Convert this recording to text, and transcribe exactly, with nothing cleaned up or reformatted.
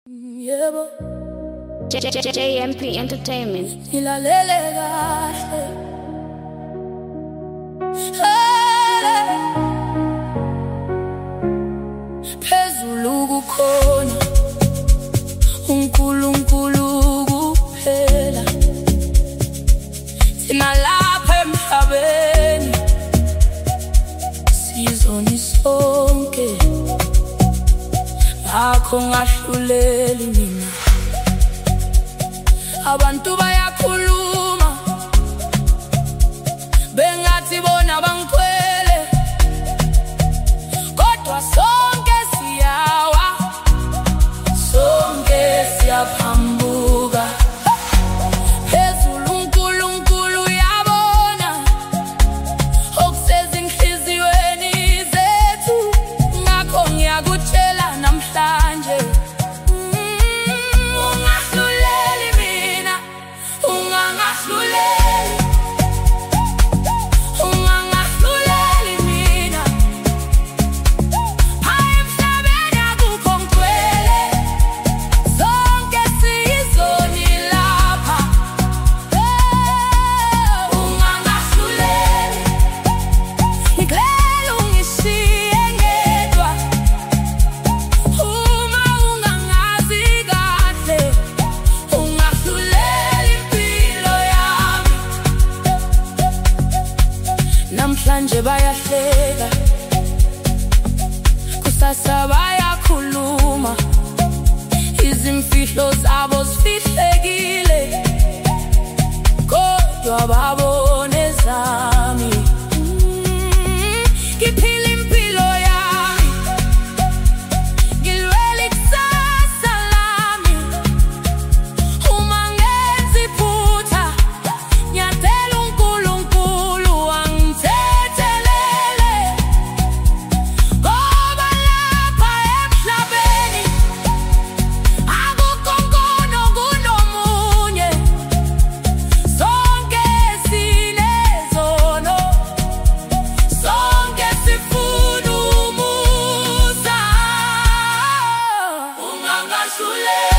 Yebo, J J J J M P Entertainment. ngilalele kahle. Hey, phezulu kukhona uNkulunkulu kuphela. Thina lapha emhlabeni sizoni sonke, ngakho ngahluleli mina. Abantu bayakhuluma bengathi bona bangikhwele, kodwa sonke siyawa, sonke siyaphambuka. Phezulu uNkulunkulu uyabona okusezinhliziyweni zethu, ngakho ngiyakutshela namhlanje, ungahluleli mina, ungangahluleli, ungangahluleli mina. Phaya emhlabeni akukho ngcwele, sonke siyizoni lapha. Ungangahluleli, ngicela ungishiye ngedwa. Uma ungangazi kahle, ungahlulela impilo yami. Namhlanje bayahleka, kusasa bayakhuluma, izimfihlo zabo zifihlekile, kodwa babone zami. Mm, ngiphila impilo yami, ngilwela ikusasa lami. Uma ngenza iphutha, ngiyacela uNkulunkulu angithethelele, ngoba lapha emhlabeni akukho nkono kunomunye. Sonke sinezono, sonke sifuna umusa. Ungangahluleli.